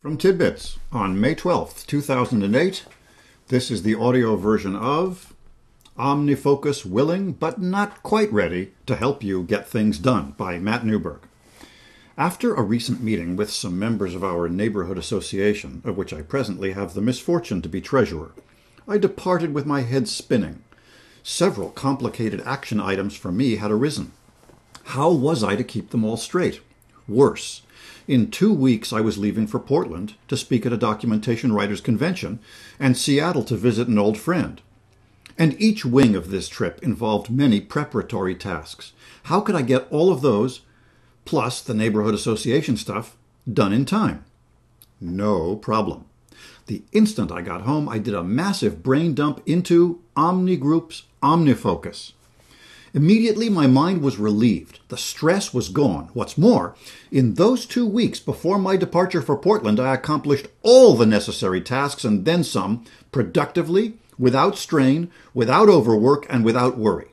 From Tidbits on May 12th, 2008, this is the audio version of OmniFocus Willing But Not Quite Ready to Help You Get Things Done by Matt Newberg. After a recent meeting with some members of our neighborhood association, of which I presently have the misfortune to be treasurer, I departed with my head spinning. Several complicated action items for me had arisen. How was I to keep them all straight? Worse, in 2 weeks I was leaving for Portland to speak at a documentation writers' convention and Seattle to visit an old friend. And each wing of this trip involved many preparatory tasks. How could I get all of those, plus the neighborhood association stuff, done in time? No problem. The instant I got home, I did a massive brain dump into Omni Group's OmniFocus. Immediately, my mind was relieved. The stress was gone. What's more, in those 2 weeks before my departure for Portland, I accomplished all the necessary tasks and then some, productively, without strain, without overwork, and without worry.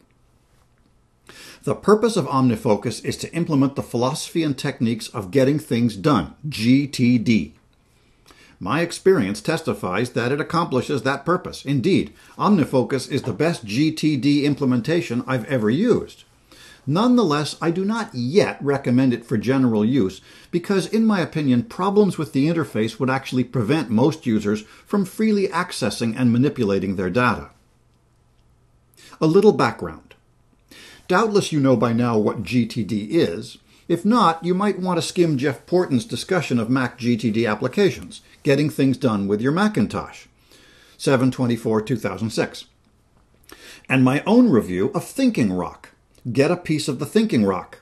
The purpose of OmniFocus is to implement the philosophy and techniques of getting things done, GTD. My experience testifies that it accomplishes that purpose. Indeed, OmniFocus is the best GTD implementation I've ever used. Nonetheless, I do not yet recommend it for general use because, in my opinion, problems with the interface would actually prevent most users from freely accessing and manipulating their data. A little background. Doubtless you know by now what GTD is. If not, you might want to skim Jeff Porton's discussion of Mac GTD applications, Getting Things Done with Your Macintosh, 7/24/2006, and my own review of Thinking Rock, Get a Piece of the Thinking Rock,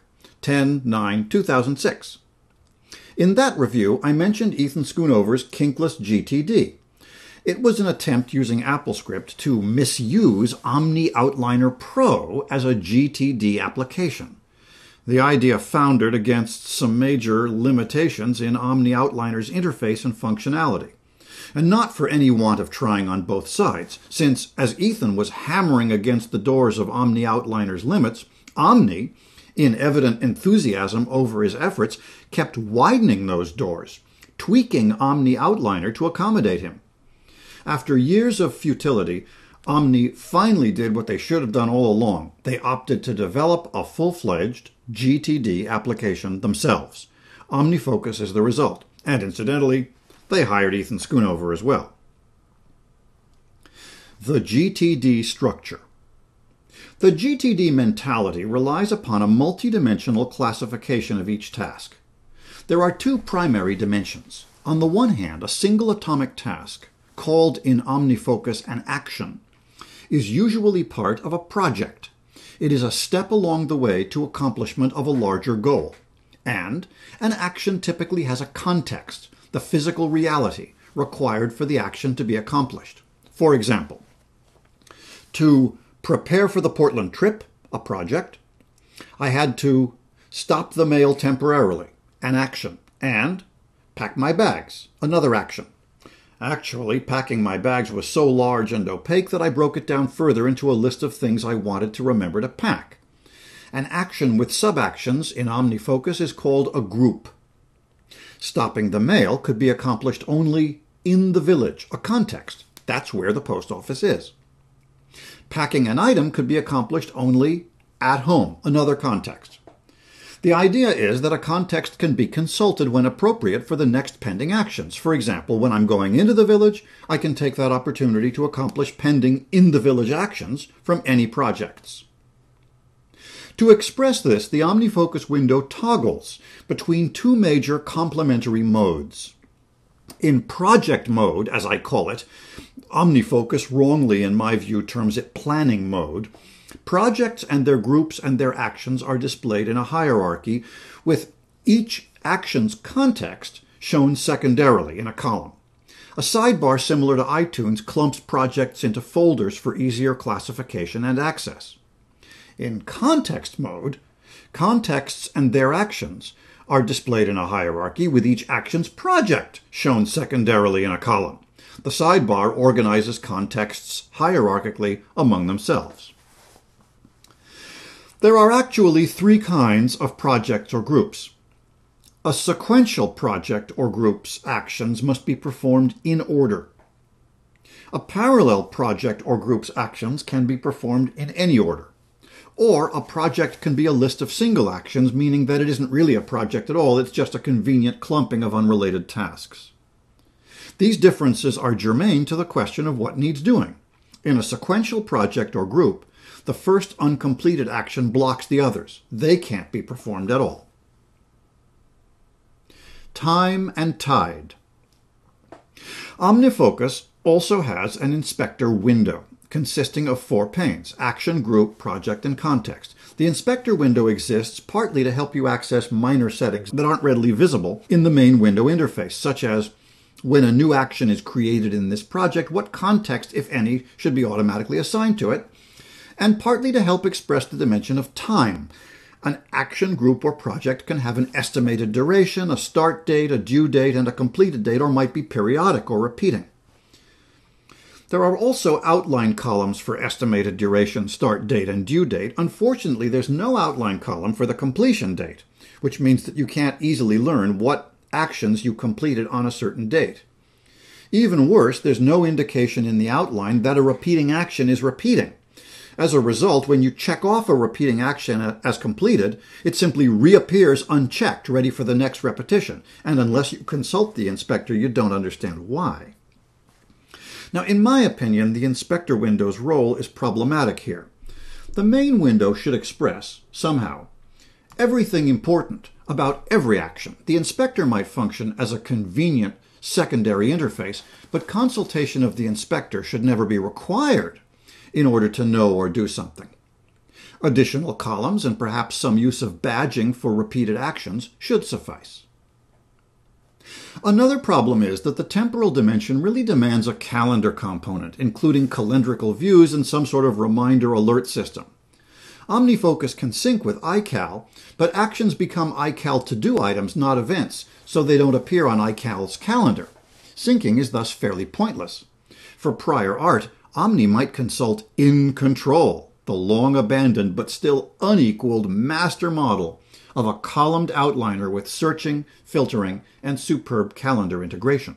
10/9/2006. In that review, I mentioned Ethan Schoonover's Kinkless GTD. It was an attempt using AppleScript to misuse Omni Outliner Pro as a GTD application. The idea foundered against some major limitations in Omni Outliner's interface and functionality, and not for any want of trying on both sides, since as Ethan was hammering against the doors of Omni Outliner's limits, Omni, in evident enthusiasm over his efforts, kept widening those doors, tweaking Omni Outliner to accommodate him. After years of futility, Omni finally did what they should have done all along. They opted to develop a full-fledged GTD application themselves. OmniFocus is the result, and incidentally, they hired Ethan Schoonover as well. The GTD structure. The GTD mentality relies upon a multidimensional classification of each task. There are two primary dimensions. On the one hand, a single atomic task, called in OmniFocus an action, is usually part of a project. It is a step along the way to accomplishment of a larger goal. And an action typically has a context, the physical reality required for the action to be accomplished. For example, to prepare for the Portland trip, a project, I had to stop the mail temporarily, an action, and pack my bags, another action. Actually, packing my bags was so large and opaque that I broke it down further into a list of things I wanted to remember to pack. An action with sub-actions in OmniFocus is called a group. Stopping the mail could be accomplished only in the village, a context. That's where the post office is. Packing an item could be accomplished only at home, another context. The idea is that a context can be consulted when appropriate for the next pending actions. For example, when I'm going into the village, I can take that opportunity to accomplish pending in-the-village actions from any projects. To express this, the OmniFocus window toggles between two major complementary modes. In project mode, as I call it, OmniFocus wrongly, in my view, terms it planning mode. Projects and their groups and their actions are displayed in a hierarchy, with each action's context shown secondarily in a column. A sidebar similar to iTunes clumps projects into folders for easier classification and access. In context mode, contexts and their actions are displayed in a hierarchy, with each action's project shown secondarily in a column. The sidebar organizes contexts hierarchically among themselves. There are actually three kinds of projects or groups. A sequential project or group's actions must be performed in order. A parallel project or group's actions can be performed in any order. Or a project can be a list of single actions, meaning that it isn't really a project at all, it's just a convenient clumping of unrelated tasks. These differences are germane to the question of what needs doing. In a sequential project or group, the first uncompleted action blocks the others. They can't be performed at all. Time and tide. OmniFocus also has an inspector window consisting of 4 panes: action, group, project, and context. The inspector window exists partly to help you access minor settings that aren't readily visible in the main window interface, such as when a new action is created in this project, what context, if any, should be automatically assigned to it, and partly to help express the dimension of time. An action, group, or project can have an estimated duration, a start date, a due date, and a completed date, or might be periodic or repeating. There are also outline columns for estimated duration, start date, and due date. Unfortunately, there's no outline column for the completion date, which means that you can't easily learn what actions you completed on a certain date. Even worse, there's no indication in the outline that a repeating action is repeating. As a result, when you check off a repeating action as completed, it simply reappears unchecked, ready for the next repetition. And unless you consult the inspector, you don't understand why. Now, in my opinion, the inspector window's role is problematic here. The main window should express, somehow, everything important about every action. The inspector might function as a convenient secondary interface, but consultation of the inspector should never be required in order to know or do something. Additional columns and perhaps some use of badging for repeated actions should suffice. Another problem is that the temporal dimension really demands a calendar component, including calendrical views and some sort of reminder alert system. OmniFocus can sync with iCal, but actions become iCal to-do items, not events, so they don't appear on iCal's calendar. Syncing is thus fairly pointless. For prior art, Omni might consult In Control, the long-abandoned but still unequaled master model of a columned outliner with searching, filtering, and superb calendar integration.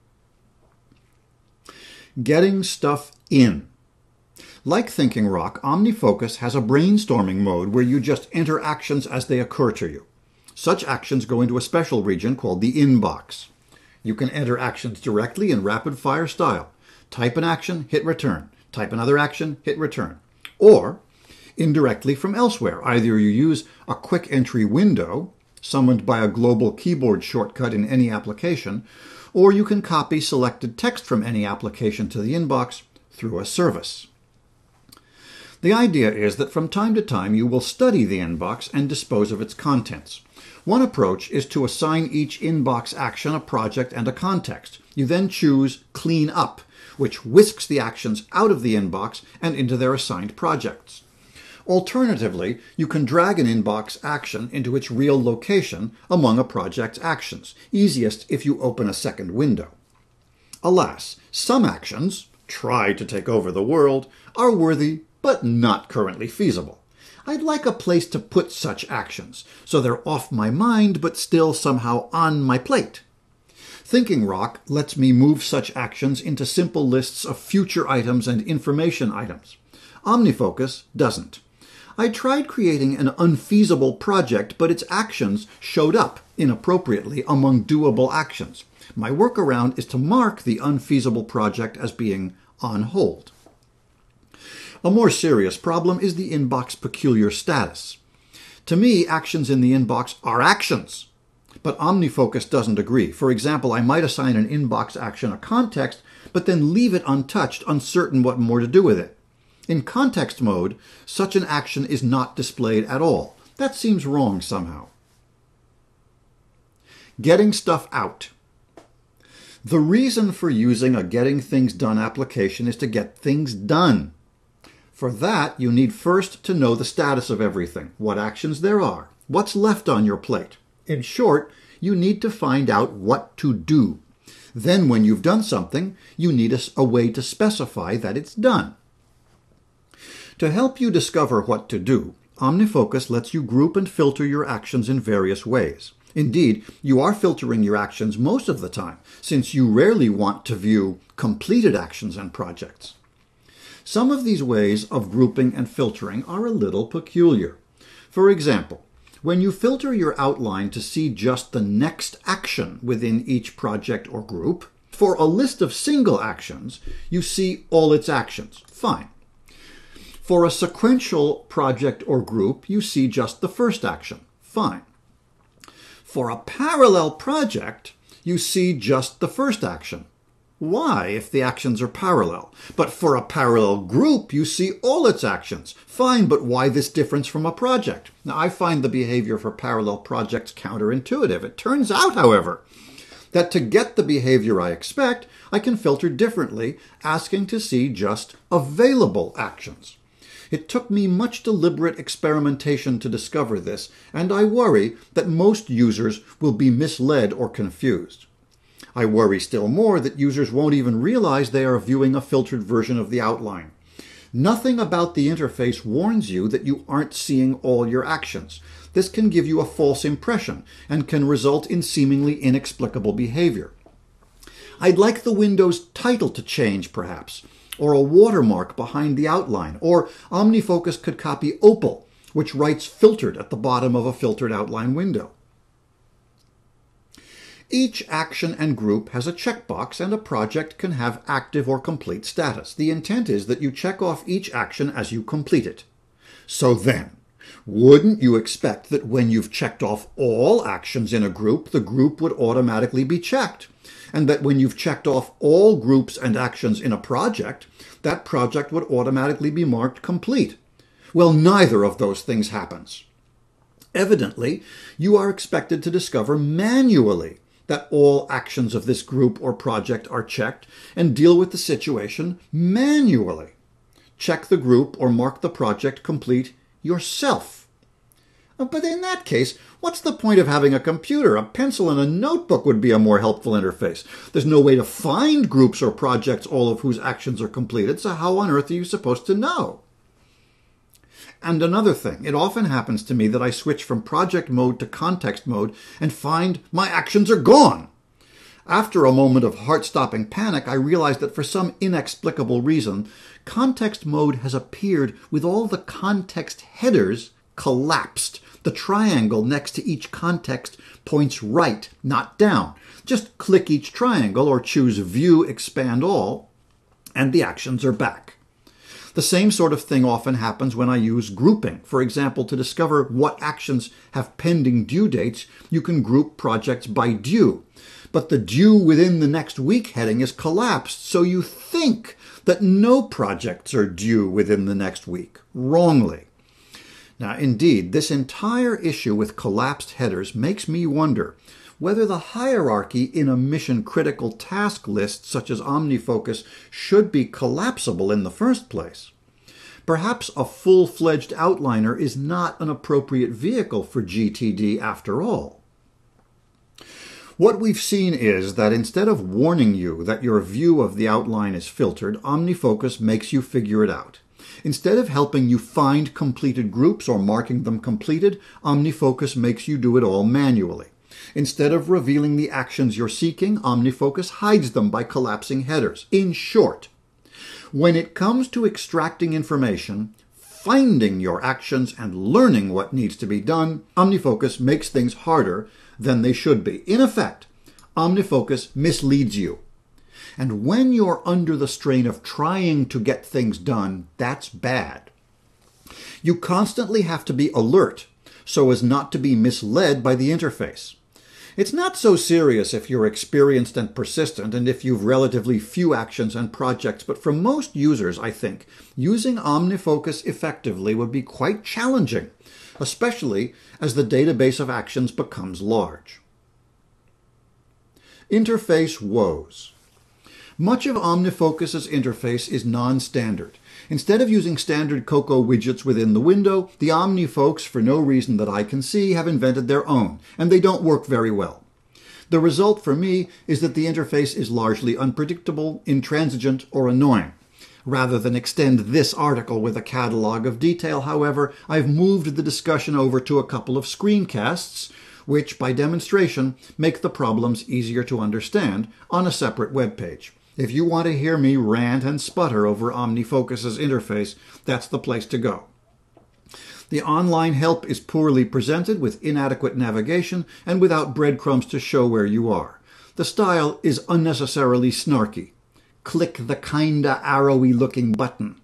Getting stuff in. Like Thinking Rock, OmniFocus has a brainstorming mode where you just enter actions as they occur to you. Such actions go into a special region called the inbox. You can enter actions directly in rapid-fire style. Type an action, hit return. Type another action, hit return. Or indirectly from elsewhere. Either you use a quick entry window, summoned by a global keyboard shortcut in any application, or you can copy selected text from any application to the inbox through a service. The idea is that from time to time you will study the inbox and dispose of its contents. One approach is to assign each inbox action a project and a context. You then choose Clean Up, which whisks the actions out of the inbox and into their assigned projects. Alternatively, you can drag an inbox action into its real location among a project's actions, easiest if you open a second window. Alas, some actions, try to take over the world, are worthy but not currently feasible. I'd like a place to put such actions, so they're off my mind but still somehow on my plate. Thinking Rock lets me move such actions into simple lists of future items and information items. OmniFocus doesn't. I tried creating an unfeasible project, but its actions showed up inappropriately among doable actions. My workaround is to mark the unfeasible project as being on hold. A more serious problem is the inbox peculiar status. To me, actions in the inbox are actions, but OmniFocus doesn't agree. For example, I might assign an inbox action a context, but then leave it untouched, uncertain what more to do with it. In context mode, such an action is not displayed at all. That seems wrong somehow. Getting stuff out. The reason for using a Getting Things Done application is to get things done. For that, you need first to know the status of everything, what actions there are, what's left on your plate. In short, you need to find out what to do. Then when you've done something, you need a way to specify that it's done. To help you discover what to do, OmniFocus lets you group and filter your actions in various ways. Indeed, you are filtering your actions most of the time, since you rarely want to view completed actions and projects. Some of these ways of grouping and filtering are a little peculiar. For example, when you filter your outline to see just the next action within each project or group, for a list of single actions, you see all its actions. Fine. For a sequential project or group, you see just the first action. Fine. For a parallel project, you see just the first action. Why, if the actions are parallel? But for a parallel group, you see all its actions. Fine, but why this difference from a project? Now, I find the behavior for parallel projects counterintuitive. It turns out, however, that to get the behavior I expect, I can filter differently, asking to see just available actions. It took me much deliberate experimentation to discover this, and I worry that most users will be misled or confused. I worry still more that users won't even realize they are viewing a filtered version of the outline. Nothing about the interface warns you that you aren't seeing all your actions. This can give you a false impression and can result in seemingly inexplicable behavior. I'd like the window's title to change, perhaps, or a watermark behind the outline, or OmniFocus could copy Opal, which writes filtered at the bottom of a filtered outline window. Each action and group has a checkbox, and a project can have active or complete status. The intent is that you check off each action as you complete it. So then, wouldn't you expect that when you've checked off all actions in a group, the group would automatically be checked? And that when you've checked off all groups and actions in a project, that project would automatically be marked complete? Well, neither of those things happens. Evidently, you are expected to discover manually that all actions of this group or project are checked and deal with the situation manually. Check the group or mark the project complete yourself. But in that case, what's the point of having a computer? A pencil and a notebook would be a more helpful interface. There's no way to find groups or projects all of whose actions are completed, so how on earth are you supposed to know? And another thing, it often happens to me that I switch from project mode to context mode and find my actions are gone. After a moment of heart-stopping panic, I realized that for some inexplicable reason, context mode has appeared with all the context headers collapsed. The triangle next to each context points right, not down. Just click each triangle or choose View, Expand All, and the actions are back. The same sort of thing often happens when I use grouping. For example, to discover what actions have pending due dates, you can group projects by due. But the due within the next week heading is collapsed, so you think that no projects are due within the next week. Wrongly. Now, indeed, this entire issue with collapsed headers makes me wonder whether the hierarchy in a mission-critical task list such as OmniFocus should be collapsible in the first place. Perhaps a full-fledged outliner is not an appropriate vehicle for GTD after all. What we've seen is that instead of warning you that your view of the outline is filtered, OmniFocus makes you figure it out. Instead of helping you find completed groups or marking them completed, OmniFocus makes you do it all manually. Instead of revealing the actions you're seeking, OmniFocus hides them by collapsing headers. In short, when it comes to extracting information, finding your actions, and learning what needs to be done, OmniFocus makes things harder than they should be. In effect, OmniFocus misleads you. And when you're under the strain of trying to get things done, that's bad. You constantly have to be alert so as not to be misled by the interface. It's not so serious if you're experienced and persistent and if you've relatively few actions and projects, but for most users, I think, using OmniFocus effectively would be quite challenging, especially as the database of actions becomes large. Interface woes. Much of OmniFocus's interface is non-standard. Instead of using standard Cocoa widgets within the window, the Omni folks, for no reason that I can see, have invented their own, and they don't work very well. The result for me is that the interface is largely unpredictable, intransigent, or annoying. Rather than extend this article with a catalog of detail, however, I've moved the discussion over to a couple of screencasts, which, by demonstration, make the problems easier to understand on a separate web page. If you want to hear me rant and sputter over OmniFocus's interface, that's the place to go. The online help is poorly presented with inadequate navigation and without breadcrumbs to show where you are. The style is unnecessarily snarky. Click the kinda arrowy looking button.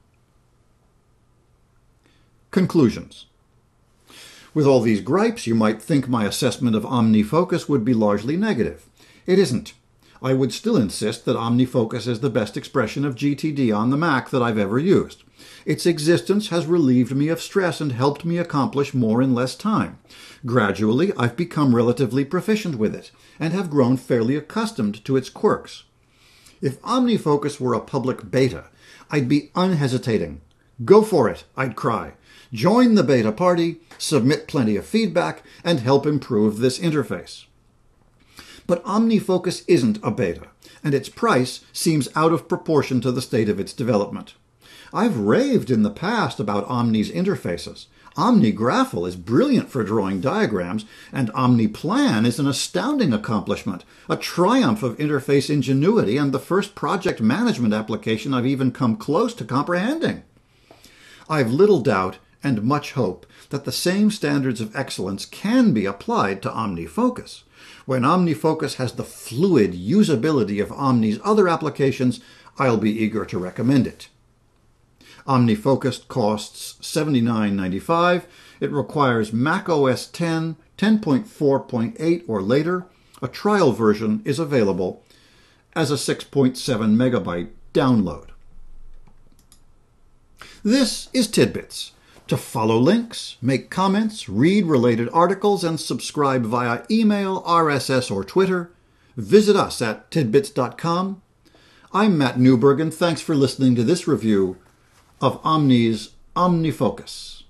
Conclusions. With all these gripes, you might think my assessment of OmniFocus would be largely negative. It isn't. I would still insist that OmniFocus is the best expression of GTD on the Mac that I've ever used. Its existence has relieved me of stress and helped me accomplish more in less time. Gradually, I've become relatively proficient with it and have grown fairly accustomed to its quirks. If OmniFocus were a public beta, I'd be unhesitating. Go for it, I'd cry. Join the beta party, submit plenty of feedback, and help improve this interface. But OmniFocus isn't a beta, and its price seems out of proportion to the state of its development. I've raved in the past about Omni's interfaces. OmniGraffle is brilliant for drawing diagrams, and OmniPlan is an astounding accomplishment, a triumph of interface ingenuity and the first project management application I've even come close to comprehending. I've little doubt and much hope that the same standards of excellence can be applied to OmniFocus. When OmniFocus has the fluid usability of Omni's other applications, I'll be eager to recommend it. OmniFocus costs $79.95. It requires Mac OS X, 10.4.8 or later. A trial version is available as a 6.7 megabyte download. This is Tidbits. To follow links, make comments, read related articles, and subscribe via email, RSS, or Twitter, visit us at tidbits.com. I'm Matt Newberg, and thanks for listening to this review of Omni's OmniFocus.